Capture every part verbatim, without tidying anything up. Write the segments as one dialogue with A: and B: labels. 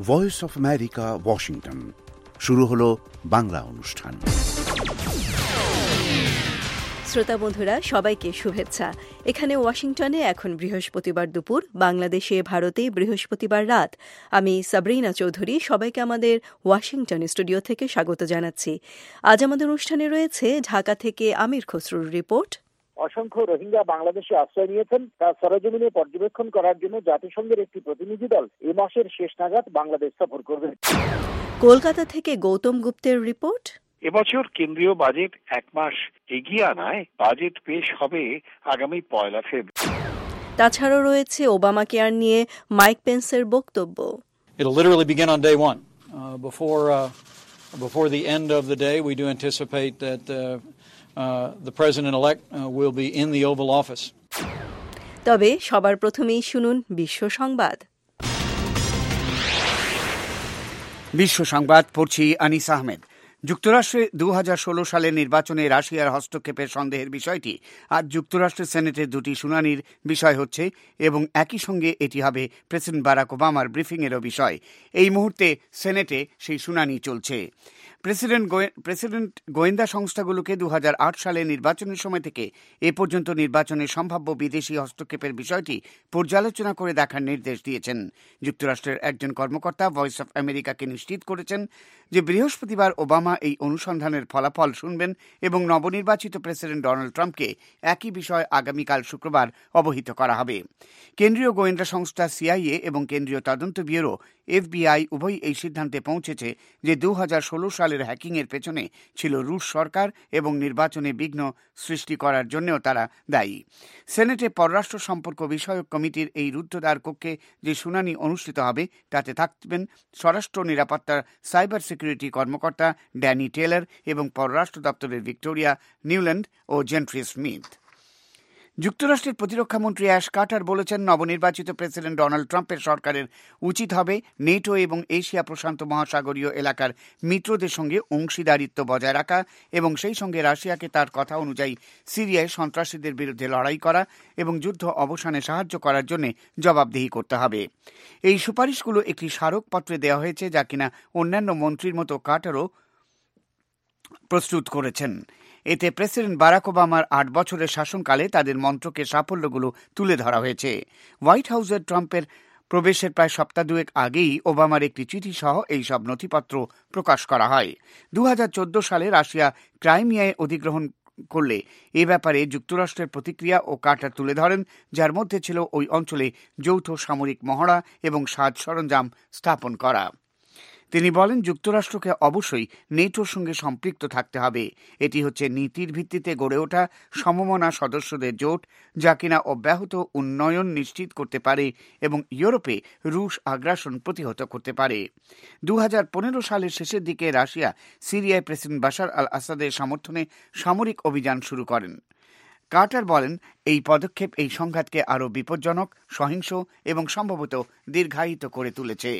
A: Voice of America, Washington. শুরু হলো বাংলা অনুষ্ঠান।
B: শ্রোতা বন্ধুরা, সবাইকে শুভেচ্ছা। এখানে ওয়াশিংটনে এখন বৃহস্পতিবার দুপুর, বাংলাদেশে ভারতে বৃহস্পতিবার রাত। আমি সাবরিনা চৌধুরী সবাইকে আমাদের ওয়াশিংটন স্টুডিও থেকে স্বাগত জানাচ্ছি। আজ আমাদের অনুষ্ঠানে রয়েছে ঢাকা থেকে আমির খসরুর রিপোর্ট।
C: অসংখ্য রোহিঙ্গা বাংলাদেশে আশ্রয় নিয়েছেন, তা সরেজমিনে পর্যবেক্ষণ করার জন্য জাতিসংঘের একটি প্রতিনিধি দল এ মাসের শেষ নাগাদ বাংলাদেশ সফর করবে।
B: কলকাতা থেকে গৌতম গুপ্তের রিপোর্ট।
D: এবছর কেন্দ্রীয় বাজেট এক মাস এগিয়ে আনায় বাজেট পেশ হবে আগামী পয়লা ফেব্রুয়ারি।
B: তাছাড়াও রয়েছে ওবামা কেয়ার নিয়ে মাইক পেন্সের বক্তব্য।
E: It'll literally begin on day one. Uh, before uh, before the end of the day, we do anticipate that uh, uh, the president-elect uh, will be in the Oval Office.
B: তবে সবার প্রথমেই শুনুন বিশ্ব সংবাদ।
F: বিশ্ব সংবাদ পড়ছি আনিস আহমেদ। যুক্তরাষ্ট্রে দু হাজার ষোলো সালের নির্বাচনে রাশিয়ার হস্তক্ষেপের সন্দেহের বিষয়টি আজ যুক্তরাষ্ট্রের সেনেটের দুটি শুনানির বিষয় হচ্ছে এবং একই সঙ্গে এটি হবে প্রেসিডেন্ট বারাক ওবামার ব্রিফিংয়েরও বিষয়। এই মুহূর্তে সেনেটে সেই শুনানি চলছে। প্রেসিডেন্ট প্রেসিডেন্ট গোয়েন্দা সংস্থাগুলোকে দু হাজার আট সালে নির্বাচনের সময় থেকে এ পর্যন্ত নির্বাচনে সম্ভাব্য বিদেশি হস্তক্ষেপের বিষয়টি পর্যালোচনা করে দেখার নির্দেশ দিয়েছেন। যুক্তরাষ্ট্রের একজন কর্মকর্তা ভয়েস অফ আমেরিকাকে নিশ্চিত করেছেন যে বৃহস্পতিবার ওবামা এই অনুসন্ধানের ফলাফল শুনবেন এবং নবনির্বাচিত প্রেসিডেন্ট ডোনাল্ড ট্রাম্পকে একই বিষয় আগামীকাল শুক্রবার অবহিত করা হবে। কেন্দ্রীয় গোয়েন্দা সংস্থা সিআইএ এবং কেন্দ্রীয় তদন্ত ব্যুরো এফবিআই উভয় এই সিদ্ধান্তে পৌঁছেছে যে দু হাজার ষোলো সালের হ্যাকিংয়ের পেছনে ছিল রুশ সরকার এবং নির্বাচনে বিঘ্ন সৃষ্টি করার জন্যও তারা দায়ী। সেনেটে পররাষ্ট্র সম্পর্ক বিষয়ক কমিটির এই রুদ্ধদ্বার কক্ষে যে শুনানি অনুষ্ঠিত হবে তাতে থাকবেন স্বরাষ্ট্র নিরাপত্তার সাইবার সিকিউরিটি কর্মকর্তা ড্যানি টেলর এবং পররাষ্ট্র দপ্তরের ভিক্টোরিয়া নিউল্যান্ড ও জেন্ট্রি স্মিথ। যুক্তরাষ্ট্রের প্রতিরক্ষামন্ত্রী অ্যাশ কার্টার বলেছেন নবনির্বাচিত প্রেসিডেন্ট ডোনাল্ড ট্রাম্পের সরকারের উচিত হবে নেটো এবং এশিয়া প্রশান্ত মহাসাগরীয় এলাকার মিত্রদের সঙ্গে অংশীদারিত্ব বজায় রাখা এবং সেই সঙ্গে রাশিয়াকে তার কথা অনুযায়ী সিরিয়ায় সন্ত্রাসীদের বিরুদ্ধে লড়াই করা এবং যুদ্ধ অবসানে সাহায্য করার জন্য জবাবদিহি করতে হবে। এই সুপারিশগুলো একটি স্মারকপত্রে দেওয়া হয়েছে যা কিনা অন্যান্য মন্ত্রীর মতো কার্টারও প্রস্তুত করেছেন। এতে প্রেসিডেন্ট বারাক ওবামার আট বছরের শাসনকালে তাদের মন্ত্রকের সাফল্যগুলো তুলে ধরা হয়েছে। হোয়াইট হাউসের ট্রাম্পের প্রবেশের প্রায় সপ্তাহ দুয়েক আগেই ওবামার একটি চিঠি সহ এই সব নথিপত্র প্রকাশ করা হয়। দু হাজার চোদ্দ সালে রাশিয়া ক্রাইমিয়ায় অধিগ্রহণ করলে এ ব্যাপারে যুক্তরাষ্ট্রের প্রতিক্রিয়া ও কার্টার তুলে ধরেন, যার মধ্যে ছিল ওই অঞ্চলে যৌথ সামরিক মহড়া এবং সাজ সরঞ্জাম স্থাপন করা। তিনি বলেন যুক্তরাষ্ট্রকে অবশ্যই নেটোর সঙ্গে সম্পৃক্ত থাকতে হবে। এটি হচ্ছে নীতির ভিত্তিতে গড়ে ওঠা সমমনা সদস্যদের জোট যা কিনা অব্যাহত উন্নয়ন নিশ্চিত করতে পারে এবং ইউরোপে রুশ আগ্রাসন প্রতিহত করতে পারে। দু হাজার পনেরো সালের শেষের দিকে রাশিয়া সিরিয়ায় প্রেসিডেন্ট বাশার আল আসাদের সমর্থনে সামরিক অভিযান শুরু করেন। কার্টার বলেন এই পদক্ষেপ এই সংঘাতকে আরও বিপজ্জনক, সহিংস এবং সম্ভবত দীর্ঘায়িত করে তুলেছে।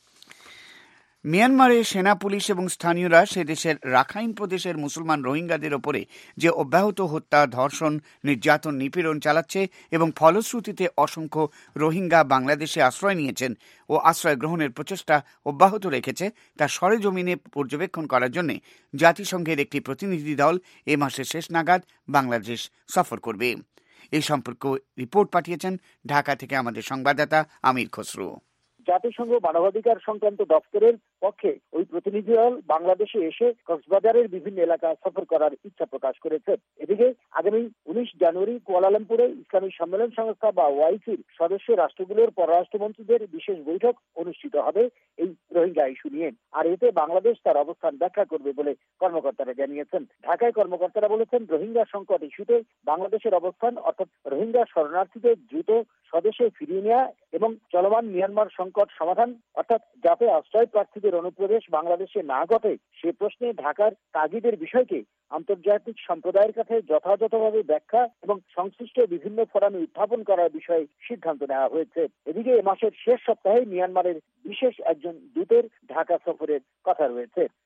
F: মিয়ানমারে সেনা পুলিশ এবং স্থানীয়রা সে দেশের রাখাইন প্রদেশের মুসলমান রোহিঙ্গাদের ওপরে যে অব্যাহত হত্যা, ধর্ষণ, নির্যাতন, নিপীড়ন চালাচ্ছে এবং ফলশ্রুতিতে অসংখ্য রোহিঙ্গা বাংলাদেশে আশ্রয় নিয়েছেন ও আশ্রয় গ্রহণের প্রচেষ্টা অব্যাহত রেখেছে তা সরেজমিনে পর্যবেক্ষণ করার জন্য জাতিসংঘের একটি প্রতিনিধি দল এ মাসের শেষ নাগাদ বাংলাদেশ সফর করবে। এই সম্পর্কে রিপোর্ট পাঠিয়েছেন ঢাকা থেকে আমাদের সংবাদদাতা আমির খসরু।
C: জাতিসংঘ মানবাধিকার সংক্রান্ত দপ্তরের পক্ষে ওই প্রতিনিধি দল বাংলাদেশে এসে কক্সবাজারের বিভিন্ন এলাকা সফর করার ইচ্ছা প্রকাশ করেছে। এদিকে আগামী উনিশ জানুয়ারি কুয়ালালামপুরে ইসলামী সম্মেলন সংস্থা বা ওয়াইসির সদস্য রাষ্ট্রগুলোর পররাষ্ট্রমন্ত্রীদের বিশেষ বৈঠক অনুষ্ঠিত হবে এই রোহিঙ্গা ইস্যু নিয়ে। আর এতে বাংলাদেশ তার অবস্থান ব্যাখ্যা করবে বলে কর্মকর্তারা জানিয়েছেন। ঢাকায় কর্মকর্তারা বলেছেন রোহিঙ্গা সংকট ইস্যুতে বাংলাদেশের অবস্থান অর্থাৎ রোহিঙ্গা শরণার্থীদের দ্রুত স্বদেশে ফিরিয়ে নেওয়া এবং চলমান মিয়ানমার সংকট সমাধান অর্থাৎ যাতে আশ্রয় প্রার্থীদের অনুপ্রবেশ বাংলাদেশে না ঘটে সে প্রশ্নে ঢাকার তাগিদের বিষয়কে আন্তর্জাতিক সম্প্রদায়ের কাছে যথাযথভাবে ব্যাখ্যা এবং সংশ্লিষ্ট বিভিন্ন ফোরামে উত্থাপন করার বিষয়ে সিদ্ধান্ত নেওয়া হয়েছে। এদিকে এ মাসের শেষ সপ্তাহে মিয়ানমারের বিশেষ একজন দূতের ঢাকা সফরের কথা রয়েছে।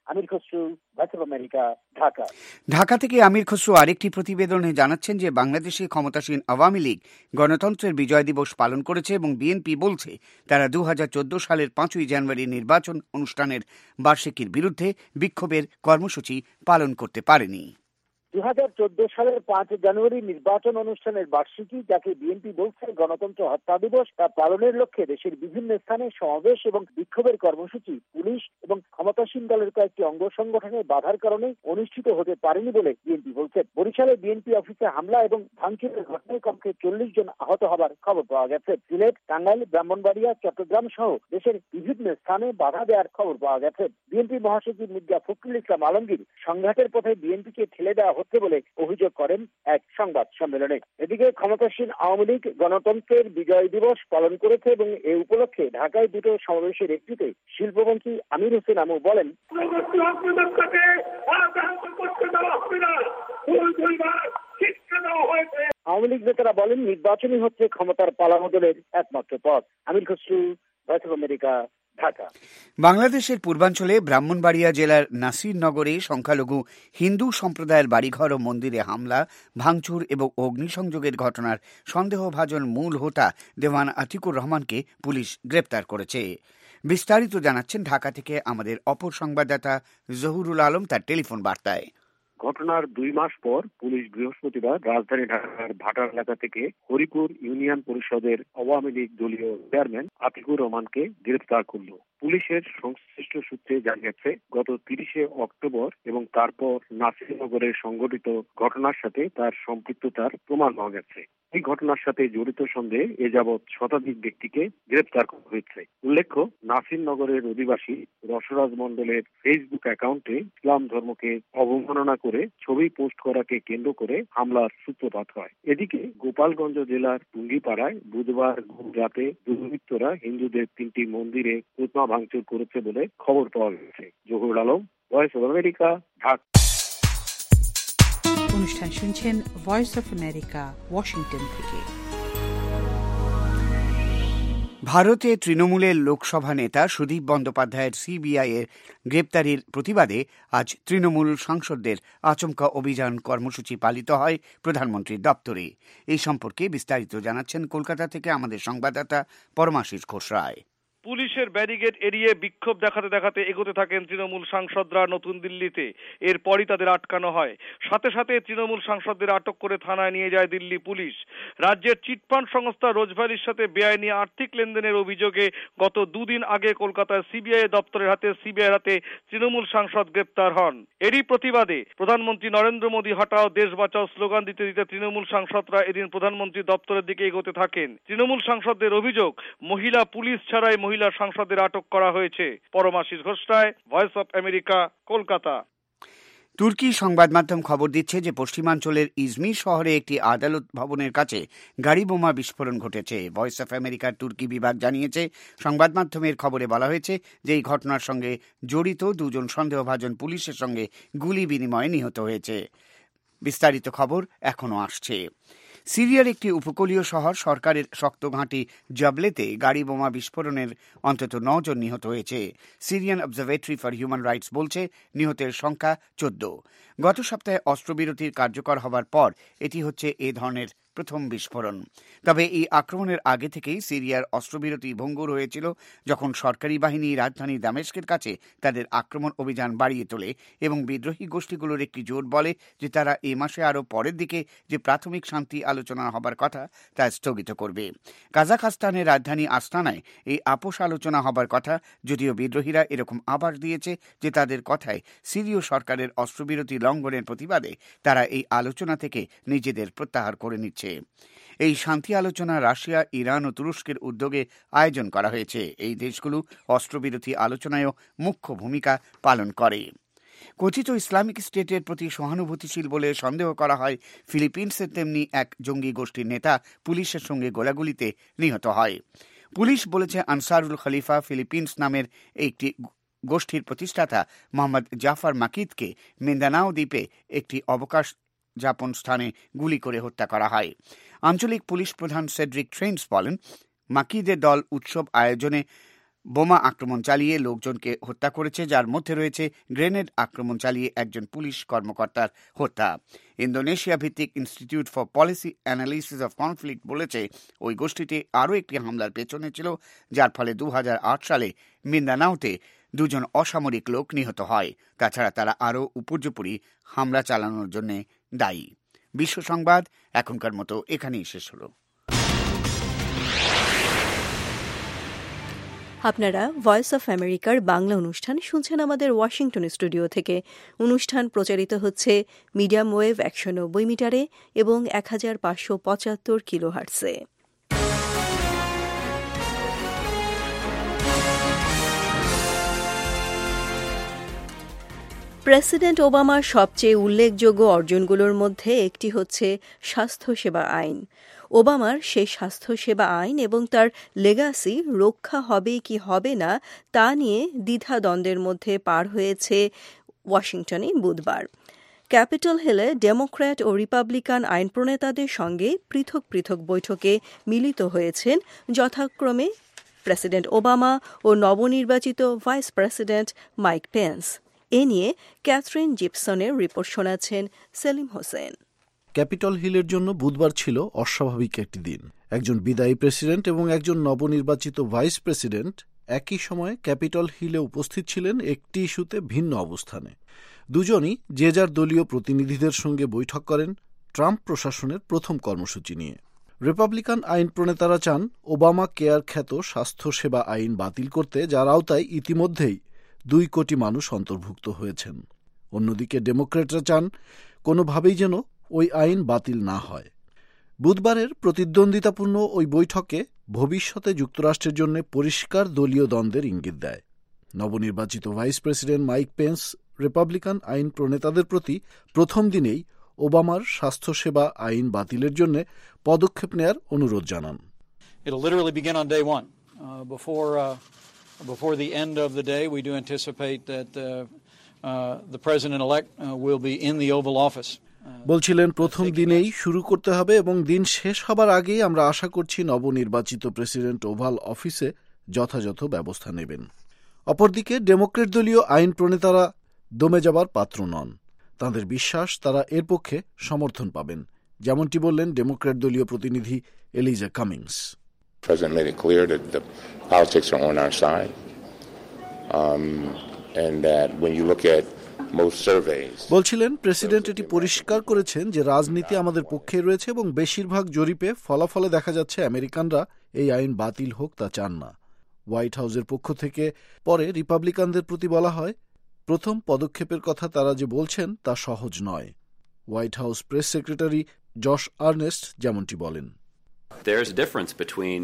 C: Amir Khasru, Voice of America, Dhaka.
F: Dhaka থেকে আমির খসরু আরেকটি প্রতিবেদনে জানাচ্ছেন যে বাংলাদেশে ক্ষমতাসীন আওয়ামী লীগ গণতন্ত্রের বিজয় দিবস পালন করেছে এবং বিএনপি বলছে তারা দু হাজার চোদ্দ সালের পাঁচই জানুয়ারি নির্বাচন অনুষ্ঠানের বার্ষিকীর বিরুদ্ধে বিক্ষোভের কর্মসূচি পালন করতে পারেনি।
C: দু হাজার চোদ্দ সালের পাঁচ জানুয়ারি নির্বাচন অনুষ্ঠানের বার্ষিকী, যাকে বিএনপি বলছে গণতন্ত্র হত্যা দিবস, তা পালনের লক্ষ্যে দেশের বিভিন্ন স্থানে সমাবেশ এবং বিক্ষোভের কর্মসূচি পুলিশ এবং ক্ষমতাসীন দলের কয়েকটি অঙ্গ সংগঠনের বাধার কারণে অনুষ্ঠিত হতে পারেনি বলে বিএনপি বলছে। বরিশালে বিএনপি অফিসে হামলা এবং ভাঙচুরের ঘটনায় কমপক্ষে চল্লিশ জন আহত হবার খবর পাওয়া গেছে। সিলেট, টাঙ্গাইল, ব্রাহ্মণবাড়িয়া, চট্টগ্রাম সহ দেশের বিভিন্ন স্থানে বাধা দেওয়ার খবর পাওয়া গেছে। বিএনপি মহাসচিব মির্জা ফখরুল ইসলাম আলমগীর সংঘাতের পথে বিএনপিকে ঠেলে দেওয়া হচ্ছে বলে অভিযোগ করেন এক সংবাদ সম্মেলনে। এদিকে ক্ষমতাসীন আওয়ামী লীগ গণতন্ত্রের বিজয় দিবস পালন করেছে এবং এ উপলক্ষে ঢাকায় দুটো সমাবেশের একটিতে শিল্পমন্ত্রী আমির হোসেন আমু বলেন, আওয়ামী লীগ নেতারা বলেন নির্বাচনই হচ্ছে ক্ষমতার পালাবদলের একমাত্র পথ। Amir Khasru, Voice of America, Dhaka.
F: বাংলাদেশের পূর্বাঞ্চলে ব্রাহ্মণবাড়িয়া জেলার নাসিরনগরে সংখ্যালঘু হিন্দু সম্প্রদায়ের বাড়িঘর ও মন্দিরে হামলা, ভাঙচুর এবং অগ্নিসংযোগের ঘটনার সন্দেহভাজন মূল হোতা দেওয়ান আতিকুর রহমানকে পুলিশ গ্রেপ্তার করেছে। বিস্তারিত জানাচ্ছেন ঢাকা থেকে আমাদের অপর সংবাদদাতা জহুরুল আলম তার টেলিফোন বার্তায়।
G: ঘটনার দুই মাস পর পুলিশ বৃহস্পতিবার রাজধানী ঢাকার ভাটার এলাকা থেকে হরিপুর ইউনিয়ন পরিষদের আওয়ামী লীগ দলীয় চেয়ারম্যান আতিকুর রহমানকে গ্রেফতার করল। পুলিশের সংশ্লিষ্ট সূত্রে জানা গেছে, গত তিরিশে অক্টোবর এবং তারপর নাসিরনগরের সংঘটিত ঘটনার সাথে তার সম্পৃক্ততার প্রমাণ পাওয়া গেছে। এই ঘটনার সাথে জড়িত সন্দেহে এ যাবৎ শতাধিক ব্যক্তিকে গ্রেফতার করা হয়েছে। উল্লেখ্য, নাসিরনগরের অধিবাসী রসরাজ মণ্ডলের ফেসবুক অ্যাকাউন্টে ইসলাম ধর্মকে অবমাননা করে ছবি পোস্ট করাকে কেন্দ্র করে হামলার সূত্রপাত হয়। এদিকে গোপালগঞ্জ জেলার টুঙ্গিপাড়ায় বুধবার রাতে দুর্বৃত্তরা হিন্দুদের তিনটি মন্দিরে প্রতিমা ভাঙচুর করেছে বলে খবর পাওয়া গেছে। Zahurul Alam, Voice of America, Dhaka.
H: অনুষ্ঠান শুনছেন ভয়েস অফ আমেরিকা, ওয়াশিংটন থেকে।
F: ভারতে তৃণমূলের লোকসভা নেতা সুদীপ বন্দ্যোপাধ্যায়ের সিবিআই এর গ্রেপ্তারির প্রতিবাদে আজ তৃণমূল সাংসদদের আচমকা অভিযান কর্মসূচি পালিত হয় প্রধানমন্ত্রীর দপ্তরে। এই সম্পর্কে বিস্তারিত জানাচ্ছেন কলকাতা থেকে আমাদের সংবাদদাতা পরমাশিস ঘোষ রায়।
I: পুলিশের ব্যারিকেড এড়িয়ে বিক্ষোভ দেখাতে দেখাতে এগোতে থাকেন তৃণমূল সাংসদরা নতুন দিল্লিতে। এরপরই তাদের আটকানো হয়। সাথে সাথে তৃণমূল সাংসদদের আটক করে থানায় নিয়ে যায় দিল্লি পুলিশ। রাজ্যের চিটফান্ড সংস্থা রোজভ্যালির সাথে বেআইনি আর্থিক লেনদেনের অভিযোগে গত দুদিন আগে কলকাতার সিবিআই দপ্তরের হাতে সিবিআইয়ের হাতে তৃণমূল সাংসদ গ্রেপ্তার হন। এরই প্রতিবাদে প্রধানমন্ত্রী নরেন্দ্র মোদী হটাও দেশ বাঁচাও স্লোগান দিতে দিতে তৃণমূল সাংসদরা এদিন প্রধানমন্ত্রী দপ্তরের দিকে এগোতে থাকেন। তৃণমূল সাংসদদের অভিযোগ, মহিলা পুলিশ ছাড়াই মহিলা সাংসদের আটক করা হয়েছে। Paramashis Ghosh Roy, Voice of America, Kolkata.
F: তুর্কি সংবাদ মাধ্যম খবর দিচ্ছে যে পশ্চিমাঞ্চলের ইজমির শহরে একটি আদালত ভবনের কাছে গাড়ি বোমা বিস্ফোরণ ঘটেছে। ভয়েস অফ আমেরিকার তুর্কি বিভাগ জানিয়েছে, সংবাদ মাধ্যমের খবরে বলা হয়েছে যে এই ঘটনার সঙ্গে জড়িত দুজন সন্দেহভাজন পুলিশের সঙ্গে গুলি বিনিময়ে নিহত হয়েছে। বিস্তারিত খবর এখনো আসছে। সিরিয়ার একটি উপকূলীয় শহর সরকারের শক্ত ঘাঁটি জাবলেতে গাড়ি বোমা বিস্ফোরণের অন্তত নজন নিহত হয়েছে। Syrian Observatory for Human Rights বলছে নিহতের সংখ্যা চোদ্দ। গত সপ্তাহে অস্ত্রবিরতির কার্যকর হবার পর এটি হচ্ছে এ ধরনের প্রথম বিস্ফোরণ। তবে এই আক্রমণের আগে থেকেই সিরিয়ার অস্ত্রবিরতি ভঙ্গুর হয়েছিল, যখন সরকারি বাহিনী রাজধানী দামেস্কের কাছে তাদের আক্রমণ অভিযান বাড়িয়ে তোলে এবং বিদ্রোহী গোষ্ঠীগুলোর একটি জোট বলে যে তারা এ মাসে আরও পরের দিকে যে প্রাথমিক শান্তি আলোচনা হবার কথা তা স্থগিত করবে। কাজাখস্তানের রাজধানী আস্তানায় এই আপোষ আলোচনা হবার কথা, যদিও বিদ্রোহীরা এরকম আভাস দিয়েছে যে তাদের কথায় সিরীয় সরকারের অস্ত্রবিরতি লঙ্ঘনের প্রতিবাদে তারা এই আলোচনা থেকে নিজেদের প্রত্যাহার করে নিচ্ছে। এই শান্তি আলোচনা রাশিয়া, ইরান ও তুরস্কের উদ্যোগে আয়োজন করা হয়েছে। এই দেশগুলো অস্ত্রবিরতি আলোচনায়ও মুখ্য ভূমিকা পালন করে। কথিত ইসলামিক স্টেটের প্রতি সহানুভূতিশীল বলে সন্দেহ করা হয় ফিলিপিন্সের তেমনি এক জঙ্গি গোষ্ঠীর নেতা পুলিশের সঙ্গে গোলাগুলিতে নিহত হয়। পুলিশ বলেছে আনসারুল খলিফা ফিলিপিন্স নামের একটি গোষ্ঠীর প্রতিষ্ঠাতা মোহাম্মদ জাফর মাকিদকে মিন্দানাও দ্বীপে একটি অবকাশ যাপন স্থানে গুলি করে হত্যা করা হয়। আঞ্চলিক পুলিশ প্রধান সেড্রিক ট্রেন্স বলেন, মাকিদের দল উৎসব আয়োজনে বোমা আক্রমণ চালিয়ে লোকজনকে হত্যা করেছে, যার মধ্যে রয়েছে গ্রেনেড আক্রমণ চালিয়ে একজন পুলিশ কর্মকর্তার হত্যা। ইন্দোনেশিয়া ভিত্তিক Institute for Policy Analysis of Conflict বলেছে ওই গোষ্ঠীটি আরও একটি হামলার পেছনে ছিল, যার ফলে দু হাজার আট সালে মিন্দানাওতে দুজন অসামরিক লোক নিহত হয়। তাছাড়া তারা আরও উপর্যুপরি হামলা চালানোর জন্য দায়ী। বিশ্ব সংবাদ এখনকার মতো এখানেই শেষ হলো।
B: আপনারা ভয়েস অফ আমেরিকার বাংলা অনুষ্ঠান শুনছেন আমাদের ওয়াশিংটন স্টুডিও থেকে। অনুষ্ঠান প্রচারিত হচ্ছে মিডিয়াম ওয়েভ একশো নব্বই মিটারে এবং এক হাজার পাঁচশো পঁচাত্তর কিলো হার্টসে। প্রেসিডেন্ট ওবামার সবচেয়ে উল্লেখযোগ্য অর্জনগুলোর মধ্যে একটি হচ্ছে স্বাস্থ্যসেবা আইন। ওবামার সেই স্বাস্থ্যসেবা আইন এবং তার লেগাসি রক্ষা হবে কি হবে না তা নিয়ে দ্বিধাদ্বন্দ্বের মধ্যে পার হয়েছে ওয়াশিংটনে বুধবার। ক্যাপিটল হিলে ডেমোক্র্যাট ও রিপাবলিকান আইন প্রণেতাদের সঙ্গে পৃথক পৃথক বৈঠকে মিলিত হয়েছেন যথাক্রমে প্রেসিডেন্ট ওবামা ও নবনির্বাচিত ভাইস প্রেসিডেন্ট মাইক পেন্স। এ নিয়ে ক্যাথরিন জিপসনের রিপোর্ট শোনাচ্ছেন সেলিম হোসেন।
J: ক্যাপিটল হিলের জন্য বুধবার ছিল অস্বাভাবিক একটি দিন। একজন বিদায়ী প্রেসিডেন্ট এবং একজন নবনির্বাচিত ভাইস প্রেসিডেন্ট একই সময়ে ক্যাপিটল হিলে উপস্থিত ছিলেন একটি ইস্যুতে ভিন্ন অবস্থানে। দুজনই যে যার দলীয় প্রতিনিধিদের সঙ্গে বৈঠক করেন ট্রাম্প প্রশাসনের প্রথম কর্মসূচি নিয়ে। রিপাবলিকান আইন প্রণেতারা চান ওবামা কেয়ার খ্যাত স্বাস্থ্যসেবা আইন বাতিল করতে, যার আওতায় ইতিমধ্যেই দুই কোটি মানুষ অন্তর্ভুক্ত হয়েছেন। অন্যদিকে ডেমোক্র্যাটরা চান কোনোভাবেই যেন ওই আইন বাতিল না হয়। বুধবারের প্রতিদ্বন্দ্বিতাপূর্ণ ওই বৈঠকে ভবিষ্যতে যুক্তরাষ্ট্রের জন্য পরিষ্কার দলীয় দ্বন্দ্বের ইঙ্গিত দেয়। নবনির্বাচিত vice president Mike Pence Republican আইন প্রণেতাদের প্রতি প্রথম দিনেই ওবামার স্বাস্থ্যসেবা আইন বাতিলের জন্য পদক্ষেপ নেয়ার অনুরোধ জানান।
E: It'll literally begin on day one. Uh, before uh, before the end of the day, we do anticipate that uh, uh, the president-elect uh, will be in the Oval Office.
J: বলছিলেন প্রথম দিনেই শুরু করতে হবে এবং দিন শেষ হবার আগেই আমরা আশা করছি নবনির্বাচিত প্রেসিডেন্ট ওভাল অফিসে যথাযথ ব্যবস্থা নেবেন। অপরদিকে ডেমোক্রেট দলীয় আইন প্রণেতারা দমে যাবার পাত্র নন। তাঁদের বিশ্বাস তারা এর পক্ষে সমর্থন পাবেন, যেমনটি বললেন ডেমোক্রেট দলীয় প্রতিনিধি Elijah Cummings.
K: President made it clear that the politics are on our side, um, and that when you look at most surveys,
J: বলছিলেন প্রেসিডেন্ট এটি পরিষ্কার করেছেন যে রাজনীতি আমাদের পক্ষে রয়েছে এবং বেশিরভাগ জরিপে ফলাফলে দেখা যাচ্ছে আমেরিকানরা এই আইন বাতিল হোক তা চান না। হোয়াইট হাউসের পক্ষ থেকে পরে রিপাবলিকানদের প্রতি বলা হয়, প্রথম পদক্ষেপের কথা তারা যে বলছেন তা সহজ নয়। White House press secretary Josh Earnest যেমনটি বলেন,
L: There's a difference between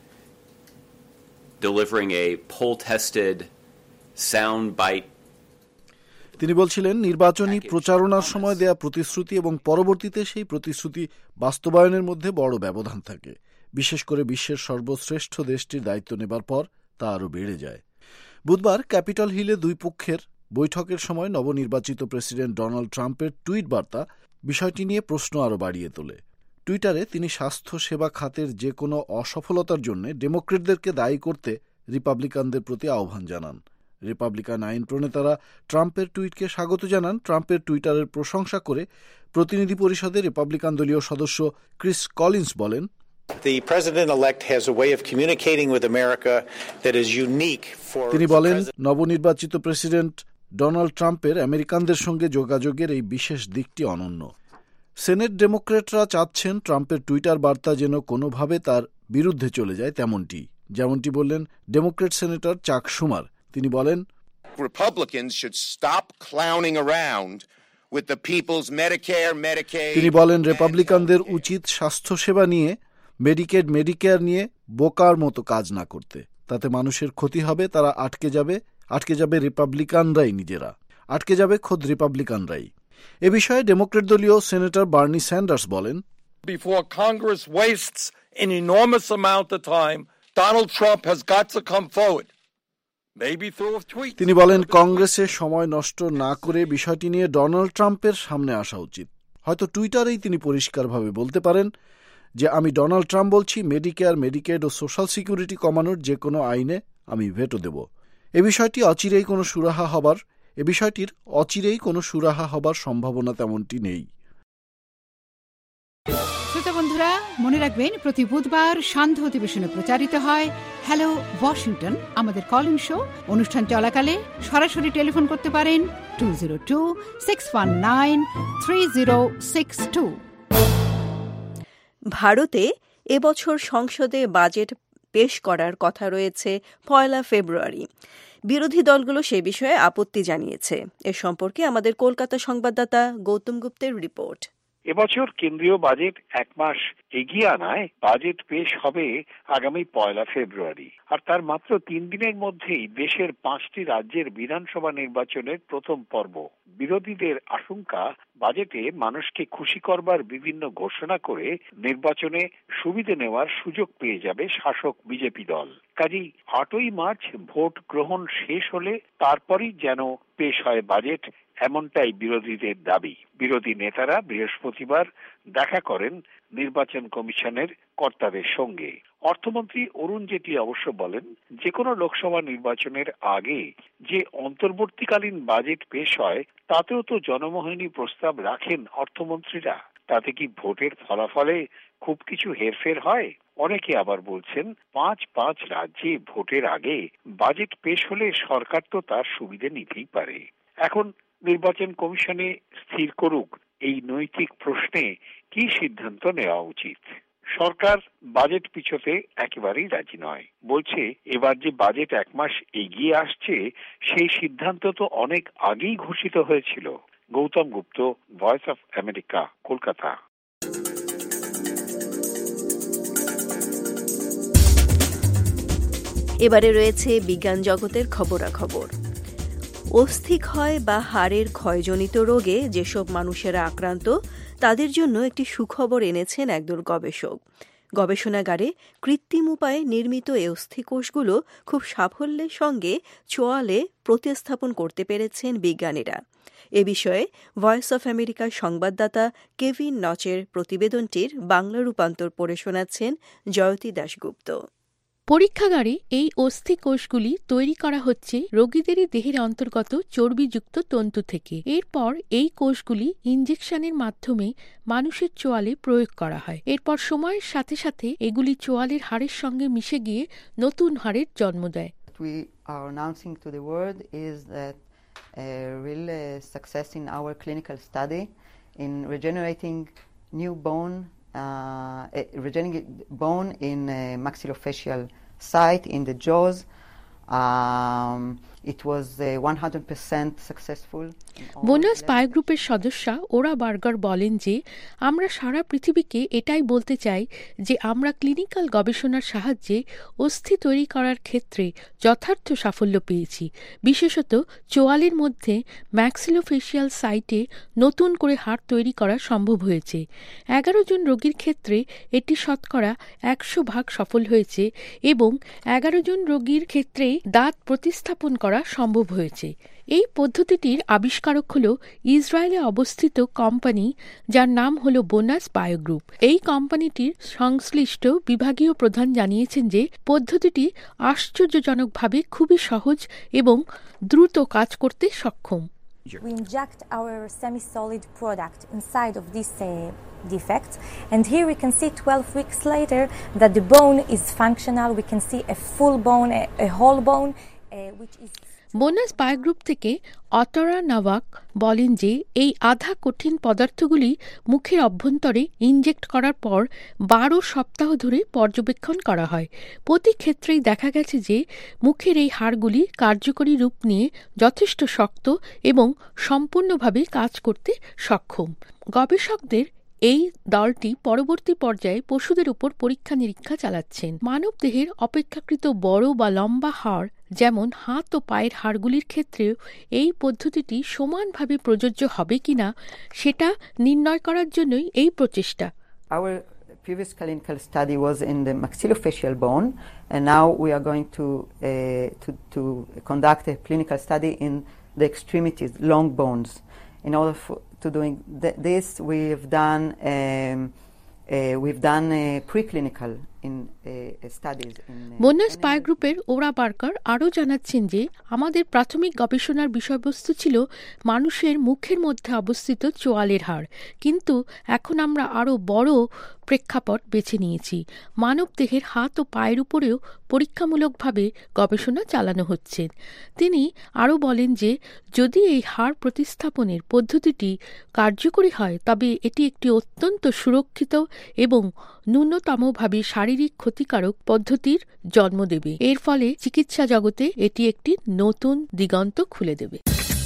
L: delivering a poll-tested soundbite.
J: তিনি বলছিলেন নির্বাচনী প্রচারণার সময় দেয়া প্রতিশ্রুতি এবং পরবর্তীতে সেই প্রতিশ্রুতি বাস্তবায়নের মধ্যে বড় ব্যবধান থাকে। বিশেষ করে বিশ্বের সর্বশ্রেষ্ঠ দেশটির দায়িত্ব নেবার পর তা আরও বেড়ে যায়। বুধবার ক্যাপিটল হিলে দুই পক্ষের বৈঠকের সময় নবনির্বাচিত প্রেসিডেন্ট ডোনাল্ড ট্রাম্পের টুইট বার্তা বিষয়টি নিয়ে প্রশ্ন আরও বাড়িয়ে তোলে। টুইটারে তিনি স্বাস্থ্য সেবা খাতের যে কোনো অসফলতার জন্য ডেমোক্রেটদেরকে দায়ী করতে রিপাবলিকানদের প্রতি আহ্বান জানান। রিপাবলিকান আইন প্রণেতারা ট্রাম্পের টুইটকে স্বাগত জানান। ট্রাম্পের টুইটারের প্রশংসা করে প্রতিনিধি পরিষদের রিপাবলিকান দলীয় সদস্য ক্রিস কলিন্স বলেন,
M: The president-elect has a way of communicating with America that is unique for
J: তিনি বলেন নবনির্বাচিত প্রেসিডেন্ট ডোনাল্ড ট্রাম্পের আমেরিকানদের সঙ্গে যোগাযোগের এই বিশেষ দিকটি অনন্য। সেনেট ডেমোক্রেটরা চাচ্ছেন ট্রাম্পের টুইটার বার্তা যেন কোনোভাবে তার বিরুদ্ধে চলে যায় তেমনটি, যেমনটি বললেন ডেমোক্রেট সেনেটর চাক শুমার। তিনি বলেন,
N: Republicans should stop clowning around with the people's Medicare, Medicaid.
J: তিনি বলেন রিপাবলিকানদের উচিত স্বাস্থ্যসেবা নিয়ে, মেডিকেড, মেডিকেয়ার নিয়ে বোকার মতো কাজ না করতে। তাতে মানুষের ক্ষতি হবে, তারা আটকে যাবে, আটকে যাবে রিপাবলিকানরাই নিজেরা, আটকে যাবে খোদ রিপাবলিকানরাই। এ বিষয়ে ডেমোক্রেট দলীয় সেনেটর বার্নি স্যান্ডার্স বলেন,
O: Before Congress wastes an enormous amount of time, Donald Trump has got to come forward. Maybe through a tweet.
J: তিনি বলেন কংগ্রেসে সময় নষ্ট না করে বিষয়টি নিয়ে ডোনাল্ড ট্রাম্পের সামনে আসা উচিত। হয়তো টুইটারেই তিনি পরিষ্কারভাবে বলতে পারেন যে আমি ডোনাল্ড ট্রাম্প বলছি, মেডিকেয়ার, মেডিকেড ও সোশ্যাল সিকিউরিটি কমানোর যে কোনো আইনে আমি ভেটো দেব। এ বিষয়টি অচিরেই কোনো সুরাহা হবার এ বিষয়টির অচিরেই কোনো সুরাহা হবার সম্ভাবনা তেমনটি নেই।
H: শ্রোতা বন্ধুরা, মনে রাখবেন প্রতি বুধবার সান্ধ্য অধিবেশনে প্রচারিত হয় হ্যালো ওয়াশিংটন, আমাদের কলিং শো। অনুষ্ঠান চলাকালে সরাসরি টেলিফোন করতে পারেন two zero two six one nine three zero six two.
B: ভারতে এবছর সংসদে বাজেট পেশ করার কথা রয়েছে পয়লা ফেব্রুয়ারি। বিরোধী দলগুলো সে বিষয়ে আপত্তি জানিয়েছে। এ সম্পর্কে আমাদের কলকাতা সংবাদদাতা গৌতম গুপ্তের রিপোর্ট।
D: এবছর কেন্দ্রীয় বাজেট এক মাস এগিয়ে আনায় বাজেট পেশ হবে আগামী পয়লা ফেব্রুয়ারি। আর তার মাত্র তিন দিনের মধ্যেই দেশের পাঁচটি রাজ্যের বিধানসভা নির্বাচনের প্রথম পর্ব। বিরোধীদের আশঙ্কা, বাজেটে মানুষকে খুশি করবার বিভিন্ন ঘোষণা করে নির্বাচনে সুবিধে নেওয়ার সুযোগ পেয়ে যাবে শাসক বিজেপি দল। কাজেই আটই মার্চ ভোট গ্রহণ শেষ হলে তারপরই যেন পেশ হয় বাজেট, এমনটাই বিরোধীদের দাবি। বিরোধী নেতারা বৃহস্পতিবার দেখা করেন নির্বাচন কমিশনের কর্তাদের সঙ্গে। অর্থমন্ত্রী অরুণ জেটলি অবশ্য বলেন, যে কোনো লোকসভা নির্বাচনের আগে যে অন্তর্বর্তীকালীন বাজেট পেশ হয় তাতেও তো জনমোহিনী প্রস্তাব রাখেন অর্থমন্ত্রীরা। তাতে কি ভোটের ফলাফলে খুব কিছু হেরফের হয়? অনেকে আবার বলছেন, পাঁচ পাঁচ রাজ্যে ভোটের আগে বাজেট পেশ হলে সরকার তো তার সুবিধে নিতেই পারে। এখন নির্বাচন কমিশনে স্থির করুক এই নৈতিক প্রশ্নে কি সিদ্ধান্ত নেওয়া উচিত। সরকার বাজেট পিছোতে একেবারেই রাজি নয়। বলছে, এবার যে বাজেট এক মাস এগিয়ে আসছে সেই সিদ্ধান্ত তো অনেক আগেই ঘোষিত হয়েছিল। Gautam Gupta, Voice of America, Kolkata.
B: এবারে রয়েছে বিজ্ঞান জগতের খবরাখবর। অস্থিক্ষয় বা হাড়ের ক্ষয়জনিত রোগে যেসব মানুষেরা আক্রান্ত তাদের জন্য একটি সুখবর এনেছেন একদল গবেষক। গবেষণাগারে কৃত্রিম উপায়ে নির্মিত এই অস্থিকোষগুলো খুব সাফল্যের সঙ্গে চোয়ালে প্রতিস্থাপন করতে পেরেছেন বিজ্ঞানীরা। এ বিষয়ে ভয়েস অফ আমেরিকার সংবাদদাতা কেভিন নচের প্রতিবেদনটির বাংলা রূপান্তর পড়ে শোনাচ্ছেন জয়তী দাশগুপ্ত।
P: পরীক্ষাগারে এই অস্থি কোষগুলি তৈরি করা হচ্ছে রোগীদেরই দেহের অন্তর্গত চর্বিযুক্ত তন্তু থেকে। এরপর এই কোষগুলি ইনজেকশনের মাধ্যমে মানুষের চোয়ালে প্রয়োগ করা হয়। এরপর সময়ের সাথে সাথে এগুলি চোয়ালের হাড়ের সঙ্গে মিশে গিয়ে নতুন হাড়ের জন্ম দেয়।
Q: We are announcing to the world is that a real uh, success in our clinical study in regenerating new bone Uh, regenerating bone in a maxillofacial site in the jaws. Um, it was uh, one hundred percent successful.
P: Bonus বায়োগ্রুপের সদস্যা Ora burger বলেন যে, আমরা সারা পৃথিবীকে এটাই বলতে চাই যে আমরা ক্লিনিক্যাল গবেষণার সাহায্যে অস্থি তৈরি করার ক্ষেত্রে যথার্থ সাফল্য পেয়েছি। বিশেষত চোয়ালের মধ্যে ম্যাক্সিলোফেশিয়াল সাইটে নতুন করে হাড় তৈরি করা সম্ভব হয়েছে। এগারো জন রোগীর ক্ষেত্রে এটি শতকরা একশো ভাগ সফল হয়েছে এবং এগারো জন রোগীর ক্ষেত্রে দাঁত প্রতিস্থাপন করা সম্ভব হয়েছে। এই পদ্ধতিটির আবিষ্কারক হল ইসরায়েলে অবস্থিত কোম্পানি, যার নাম হল বোনাস বায়োগ্রুপ। এই কোম্পানিটির সংশ্লিষ্ট বিভাগীয় প্রধান জানিয়েছেন যে পদ্ধতিটি আশ্চর্যজনকভাবে খুবই সহজ এবং দ্রুত কাজ করতে সক্ষম।
R: We inject our semi-solid product inside of this uh, defect, and here we can see twelve weeks later that the bone is functional. We can see a full bone, a, a whole bone, uh, which is
P: Bonus Biogroup থেকে Atara নাওয়াক বলেন যে এই আধা কঠিন পদার্থগুলি মুখের অভ্যন্তরে inject করার পর বারো সপ্তাহ ধরে পর্যবেক্ষণ করা হয়। প্রতি ক্ষেত্রেই দেখা গেছে যে মুখের এই হাড়গুলি কার্যকরী রূপ নিয়ে যথেষ্ট শক্ত এবং সম্পূর্ণভাবে কাজ করতে সক্ষম। গবেষকদের এই দলটি পরবর্তী পর্যায়ে পশুদের উপর পরীক্ষা নিরীক্ষা চালাচ্ছেন। মানবদেহের অপেক্ষাকৃত বড় বা লম্বা হাড়, যেমন হাত ও পায়ের হাড়গুলির ক্ষেত্রেও এই পদ্ধতিটি সমানভাবে প্রযোজ্য হবে কিনা সেটা নির্ণয় করার জন্যই এই প্রচেষ্টা।
Q: Our previous clinical study was in the maxillofacial bone, and now we are going to uh, to to conduct a clinical study in the extremities, long bones. In order for, to doing th- this, we've done um, uh, we've done a preclinical in uh, studies in
P: বন্যা স্পাই গ্রুপের Ora Barker আরও জানাচ্ছেন যে আমাদের প্রাথমিক গবেষণার বিষয়বস্তু ছিল মানুষের মুখের মধ্যে অবস্থিত চোয়ালের হাড়, কিন্তু এখন আমরা আরও বড় প্রেক্ষাপট বেছে নিয়েছি। মানব দেহের হাত ও পায়ের উপরেও পরীক্ষামূলকভাবে গবেষণা চালানো হচ্ছে। তিনি আরও বলেন যে যদি এই হাড় প্রতিস্থাপনের পদ্ধতিটি কার্যকরী হয় তবে এটি একটি অত্যন্ত সুরক্ষিত এবং ন্যূনতমভাবে শারীরিক ক্ষতিকারক পদ্ধতির জন্ম দেবে। এর ফলে চিকিৎসা জগতে এটি একটি নতুন দিগন্ত খুলে দেবে।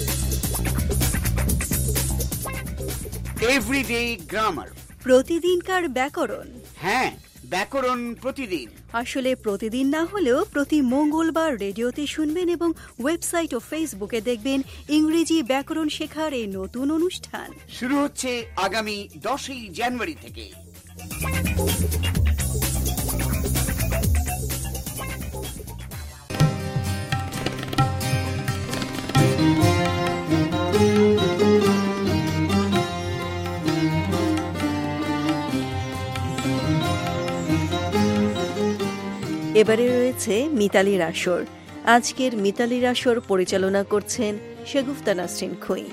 F: এভরিডে গ্রামার,
B: প্রতিদিনকার ব্যাকরণ।
F: হ্যাঁ, ব্যাকরণ প্রতিদিন।
B: আসলে প্রতিদিন না হলেও প্রতি মঙ্গলবার রেডিওতে শুনবেন এবং ওয়েবসাইট ও ফেসবুকে দেখবেন ইংরেজি ব্যাকরণ শেখার এই নতুন অনুষ্ঠান।
F: শুরু হচ্ছে আগামী দশই জানুয়ারি থেকে।
B: এবারে রয়েছে মিতালির আসর। আজকের মিতালির আসর পরিচালনা করছেন শেগুফতা নাসরিন খোইন।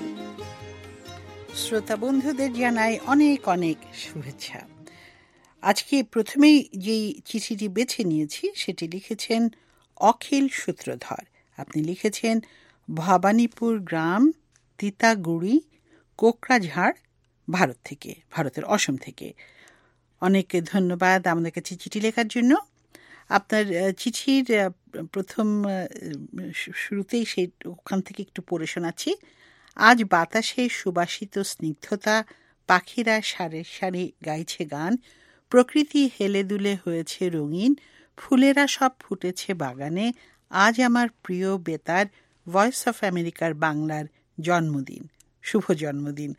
S: শ্রোতা বন্ধুদের জানাই অনেক অনেক শুভেচ্ছা। আজকে প্রথমেই যেই চিঠিটি বেছে নিয়েছি সেটি লিখেছেন অখিল সূত্রধর। আপনি লিখেছেন ভবানীপুর গ্রাম, তিতাগুড়ি, কোকরাঝাড়, ভারত থেকে, ভারতের অসম থেকে। অনেক ধন্যবাদ আমাদের কাছে চিঠি লেখার জন্য। আপনার চিঠির প্রথম শুরুতেই সেই ওখান থেকে একটু পড়ে শোনাচ্ছি। আজ বাতাসে সুবাসিত স্নিগ্ধতা, পাখিরা সারে সারে গাইছে গান, প্রকৃতি হেলে দুলে হয়েছে রঙিন, ফুলেরা সব ফুটেছে বাগানে। আজ আমার প্রিয় বেতার ভয়েস অফ আমেরিকার বাংলার জন্মদিন। শুভ জন্মদিন।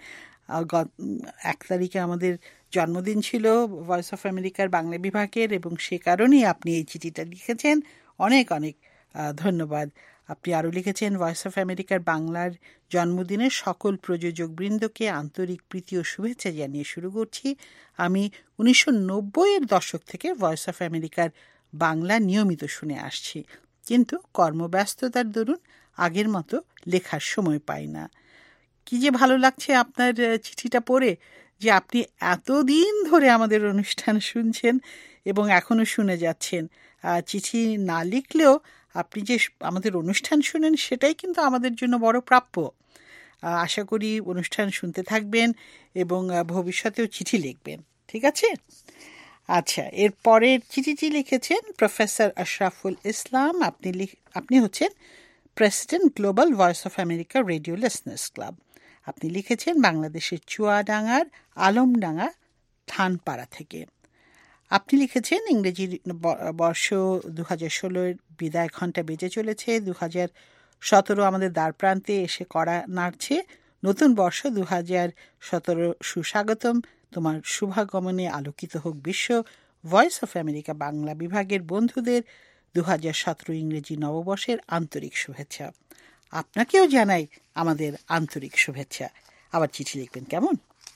S: এক তারিখে আমাদের জন্মদিন ছিল ভয়েস অফ আমেরিকার বাংলা বিভাগের, এবং সে কারণেই আপনি এই চিঠিটা লিখেছেন। অনেক অনেক ধন্যবাদ। আপনি আরও লিখেছেন ভয়েস অফ আমেরিকার বাংলার জন্মদিনের সকল প্রযোজক বৃন্দকে আন্তরিক প্রীতি ও শুভেচ্ছা জানিয়ে শুরু করছি। আমি উনিশশো নব্বইয়ের দশক থেকে ভয়েস অফ আমেরিকার বাংলা নিয়মিত শুনে আসছি, কিন্তু কর্মব্যস্ততার দরুন আগের মতো লেখার সময় পাই না। কি যে ভালো লাগছে আপনার চিঠিটা পড়ে, যে আপনি এতদিন ধরে আমাদের অনুষ্ঠান শুনছেন এবং এখনও শুনে যাচ্ছেন। চিঠি না লিখলেও আপনি যে আমাদের অনুষ্ঠান শুনেন সেটাই কিন্তু আমাদের জন্য বড় প্রাপ্য। আশা করি অনুষ্ঠান শুনতে থাকবেন এবং ভবিষ্যতেও চিঠি লিখবেন। ঠিক আছে? আচ্ছা, এর পরের চিঠিটি লিখেছেন প্রফেসর আশরাফুল ইসলাম। আপনি আপনি হচ্ছেন president Global Voice of America Radio Listeners Club. আপনি লিখেছেন বাংলাদেশের চুয়াডাঙ্গার আলমডাঙ্গা থানপাড়া থেকে। আপনি লিখেছেন ইংরেজি বর্ষ দু হাজার ষোলোর বিদায় ঘণ্টা বেজে চলেছে, দু হাজার সতেরো আমাদের দ্বার প্রান্তে এসে কড়া নাড়ছে। নতুন বর্ষ দু হাজার সতেরো সুস্বাগতম, তোমার শুভাগমনে আলোকিত হোক বিশ্ব। ভয়েস অফ আমেরিকা বাংলা বিভাগের বন্ধুদের দু হাজার সতেরো ইংরেজি নববর্ষের আন্তরিক শুভেচ্ছা। আপনাকেও জানাই আমাদের আন্তরিক শুভেচ্ছা। আবার চিঠি লিখবেন কেমন?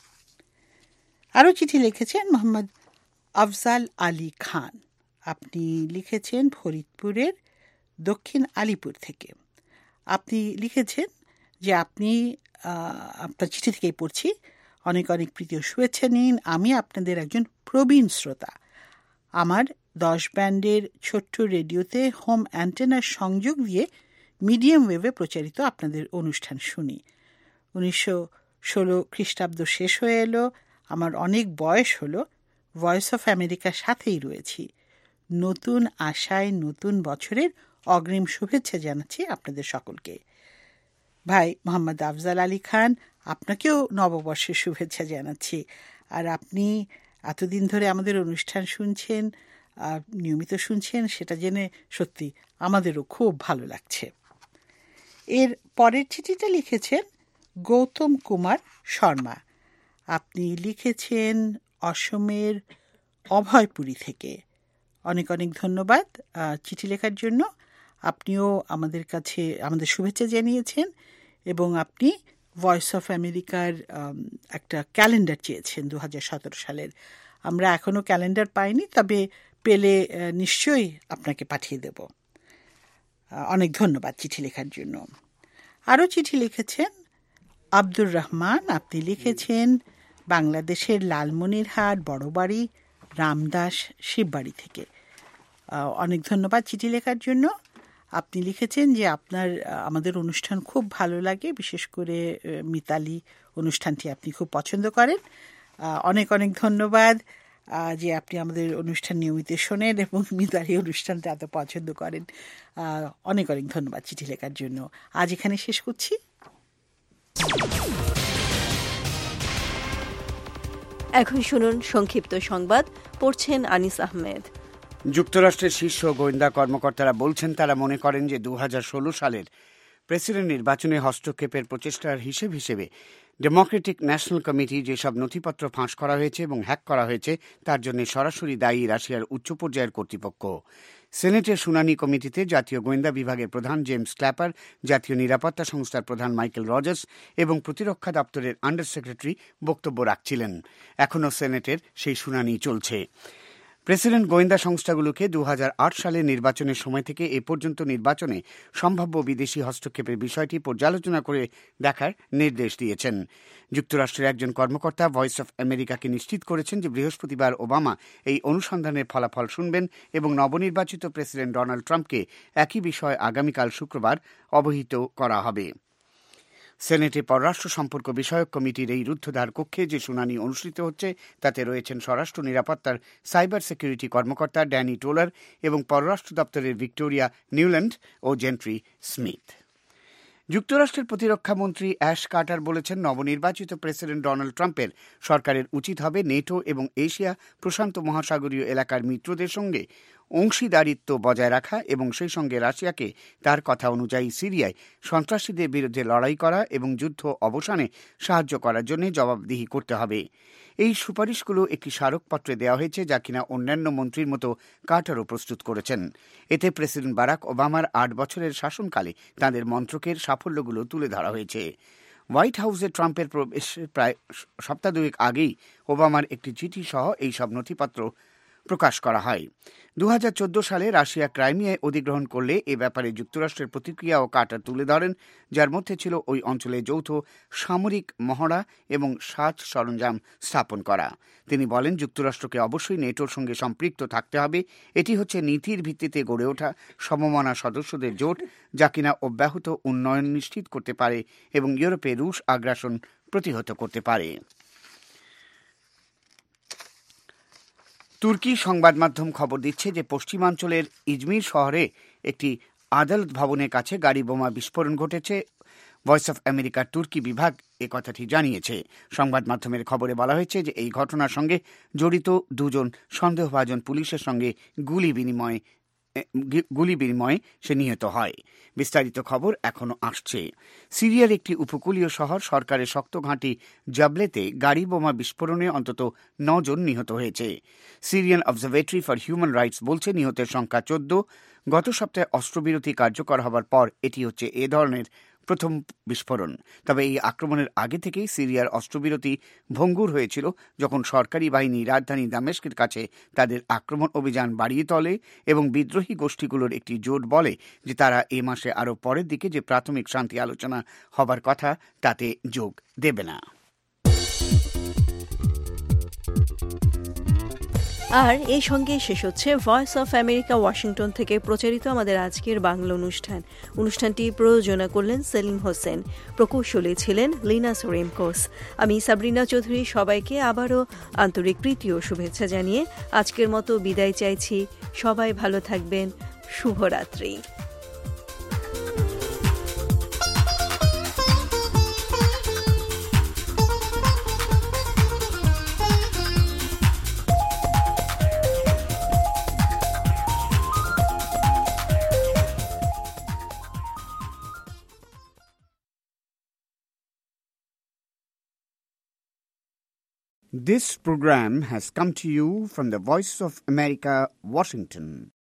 S: আরও চিঠি লিখেছেন মোহাম্মদ আফজাল আলী খান। আপনি লিখেছেন ফরিদপুরের দক্ষিণ আলিপুর থেকে। আপনি লিখেছেন যে আপনি আপনার চিঠি থেকেই পড়ছি, অনেক অনেক প্রীতি ও শুভেচ্ছা নিন। আমি আপনাদের একজন প্রবীণ শ্রোতা। আমার দশ ব্যান্ডের ছোট্ট রেডিওতে হোম অ্যান্টেনার সংযোগ দিয়ে মিডিয়াম ওয়েভে প্রচারিত আপনাদের অনুষ্ঠান শুনি। উনিশশো ষোলো খ্রিস্টাব্দ শেষ হয়ে এলো, আমার অনেক বয়স হলো, ভয়েস অফ আমেরিকার সাথেই রয়েছি। নতুন আশায় নতুন বছরের অগ্রিম শুভেচ্ছা জানাচ্ছি আপনাদের সকলকে। ভাই মোহাম্মদ আফজাল আলী খান, আপনাকেও নববর্ষের শুভেচ্ছা জানাচ্ছি। আর আপনি এতদিন ধরে আমাদের অনুষ্ঠান শুনছেন, নিয়মিত শুনছেন, সেটা জেনে সত্যি আমাদেরও খুব ভালো লাগছে। এর পরের চিঠিটা লিখেছেন গৌতম কুমার শর্মা। আপনি লিখেছেন অসমের অভয়পুরী থেকে। অনেক অনেক ধন্যবাদ চিঠি লেখার জন্য। আপনিও আমাদের কাছে আমাদের শুভেচ্ছা জানিয়েছেন এবং আপনি ভয়েস অফ আমেরিকার একটা ক্যালেন্ডার চেয়েছেন দু হাজার সতেরো সালের। আমরা এখনও ক্যালেন্ডার পাইনি, তবে পেলে নিশ্চয়ই আপনাকে পাঠিয়ে দেব। অনেক ধন্যবাদ চিঠি লেখার জন্য। আরও চিঠি লিখেছেন আব্দুর রহমান। আপনি লিখেছেন বাংলাদেশের লালমনিরহাট বড়বাড়ি রামদাস শিববাড়ি থেকে। অনেক ধন্যবাদ চিঠি লেখার জন্য। আপনি লিখেছেন যে আপনার আমাদের অনুষ্ঠান খুব ভালো লাগে, বিশেষ করে মিতালি অনুষ্ঠানটি আপনি খুব পছন্দ করেন। অনেক অনেক ধন্যবাদ যে আপনি আমাদের অনুষ্ঠান নিয়মিত শোনেন এবং মিতালি অনুষ্ঠানটা এত পছন্দ করেন। অনেক অনেক ধন্যবাদ চিঠি লেখার জন্য। আজ এখানে শেষ করছি।
B: এখন শুনুন সংক্ষিপ্ত সংবাদ, পড়ছেন আনিস আহমেদ।
F: যুক্তরাষ্ট্রের শীর্ষ গোয়েন্দা কর্মকর্তারা বলছেন তারা মনে করেন যে দু হাজার ষোলো সালের প্রেসিডেন্ট নির্বাচনে হস্তক্ষেপের প্রচেষ্টার হিসেব হিসেবে ডেমোক্রেটিক ন্যাশনাল কমিটি যেসব নথিপত্র ফাঁস করা হয়েছে এবং হ্যাক করা হয়েছে তার জন্য সরাসরি দায়ী রাশিয়ার উচ্চ পর্যায়ের কর্তৃপক্ষ। সেনেটের শুনানি কমিটিতে জাতীয় গোয়েন্দা বিভাগের প্রধান জেমস ক্ল্যাপার, জাতীয় নিরাপত্তা সংস্থার প্রধান মাইকেল রজার্স এবং প্রতিরক্ষা দপ্তরের আন্ডার সেক্রেটারি বক্তব্য রাখছিলেন। এখনও সেনেটের সেই শুনানি চলছে। প্রেসিডেন্ট গোয়েন্দা সংস্থাগুলোকে দু হাজার আট সালের নির্বাচনের সময় থেকে এ পর্যন্ত নির্বাচনে সম্ভাব্য বিদেশি হস্তক্ষেপের বিষয়টি পর্যালোচনা করে দেখার নির্দেশ দিয়েছেন। যুক্তরাষ্ট্রের একজন কর্মকর্তা ভয়েস অফ আমেরিকাকে নিশ্চিত করেছেন যে বৃহস্পতিবার ওবামা এই অনুসন্ধানের ফলাফল শুনবেন এবং নবনির্বাচিত প্রেসিডেন্ট ডোনাল্ড ট্রাম্পকে একই বিষয়ে আগামীকাল শুক্রবার অবহিত করা হবে। সেনেটে পররাষ্ট্র সম্পর্ক বিষয়ক কমিটির এই রুদ্ধদ্বার কক্ষে যে শুনানি অনুষ্ঠিত হচ্ছে তাতে রয়েছেন স্বরাষ্ট্র নিরাপত্তার সাইবার সিকিউরিটি কর্মকর্তা ড্যানি টোলার এবং পররাষ্ট্র দপ্তরের ভিক্টোরিয়া নিউল্যান্ড ও জেন্ট্রি স্মিথ। যুক্তরাষ্ট্রের প্রতিরক্ষা মন্ত্রী অ্যাশ কার্টার বলেছেন নবনির্বাচিত প্রেসিডেন্ট ডোনাল্ড ট্রাম্পের সরকারের উচিত হবে নেটো এবং এশিয়া প্রশান্ত মহাসাগরীয় এলাকার মিত্রদের সঙ্গে অংশীদারিত্ব বজায় রাখা এবং সেই সঙ্গে রাশিয়াকে তার কথা অনুযায়ী সিরিয়ায় সন্ত্রাসীদের বিরুদ্ধে লড়াই করা এবং যুদ্ধ অবসানে সাহায্য করার জন্য জবাবদিহি করতে হবে। এই সুপারিশগুলো একটি স্মারকপত্রে দেওয়া হয়েছে যা কিনা অন্যান্য মন্ত্রীর মতো কার্টারও প্রস্তুত করেছেন। এতে প্রেসিডেন্ট বারাক ওবামার আট বছরের শাসনকালে তাঁদের মন্ত্রকের সাফল্যগুলো তুলে ধরা হয়েছে। হোয়াইট হাউসে ট্রাম্পের প্রবেশের প্রায় সপ্তাহ দুয়েক আগেই ওবামার একটি চিঠি সহ এইসব নথিপত্র প্রকাশ করা হয়। দু হাজার চোদ্দ সালে রাশিয়া ক্রাইমিয়ায় অধিগ্রহণ করলে এ ব্যাপারে যুক্তরাষ্ট্রের প্রতিক্রিয়া ও কার্টার তুলে ধরেন, যার মধ্যে ছিল ওই অঞ্চলে যৌথ সামরিক মহড়া এবং সাজ সরঞ্জাম স্থাপন করা। তিনি বলেন যুক্তরাষ্ট্রকে অবশ্যই নেটোর সঙ্গে সম্পৃক্ত থাকতে হবে। এটি হচ্ছে নীতির ভিত্তিতে গড়ে ওঠা সমমনা সদস্যদের জোট যা কিনা অব্যাহত উন্নয়ন নিশ্চিত করতে পারে এবং ইউরোপে রুশ আগ্রাসন প্রতিহত করতে পারে। তুর্কি সংবাদ মাধ্যম খবর দিচ্ছে যে পশ্চিমাঞ্চলের ইজমির শহরে একটি আদালত ভবনের কাছে গাড়ি বোমা বিস্ফোরণ ঘটেছে। ভয়েস অফ আমেরিকার তুর্কি বিভাগ এ কথাটি জানিয়েছে। সংবাদ মাধ্যমের খবরে বলা হয়েছে যে এই ঘটনার সঙ্গে জড়িত দুজন সন্দেহভাজন পুলিশের সঙ্গে গুলি বিনিময় গুলি বিনিময়ে সে নিহত হয়। বিস্তারিত খবর এখনো আসছে। সিরিয়ার একটি উপকূলীয় শহর সরকারের শক্ত ঘাঁটি জাবলেতে গাড়ি বোমা বিস্ফোরণে অন্তত নজন নিহত হয়েছে। Syrian Observatory for Human Rights বলছে নিহতের সংখ্যা চোদ্দ। গত সপ্তাহে অস্ত্রবিরতি কার্যকর হবার পর এটি হচ্ছে এ ধরনের প্রথম বিস্ফোরণ। তবে এই আক্রমণের আগে থেকেই সিরিয়ার অস্ত্রবিরতি ভঙ্গুর হয়েছিল যখন সরকারি বাহিনী রাজধানী দামেস্কের কাছে তাদের আক্রমণ অভিযান বাড়িয়ে তোলে এবং বিদ্রোহী গোষ্ঠীগুলোর একটি জোট বলে যে তারা এ মাসে আরও পরের দিকে যে প্রাথমিক শান্তি আলোচনা হবার কথা তাতে যোগ দেবে না।
B: আর এই সঙ্গে শেষ হচ্ছে ভয়েস অফ আমেরিকা ওয়াশিংটন থেকে প্রচারিত আমাদের আজকের বাংলা অনুষ্ঠান। অনুষ্ঠানটি প্রযোজনা করলেন সেলিম হোসেন, প্রকৌশলী ছিলেন লিনা সোরেমকোস। আমি সাবরিনা চৌধুরী সবাইকে আবারও আন্তরিক প্রীতি ও শুভেচ্ছা জানিয়ে আজকের মতো বিদায় চাইছি। সবাই ভালো থাকবেন। শুভরাত্রি।
F: This program has come to you from the Voice of America, Washington.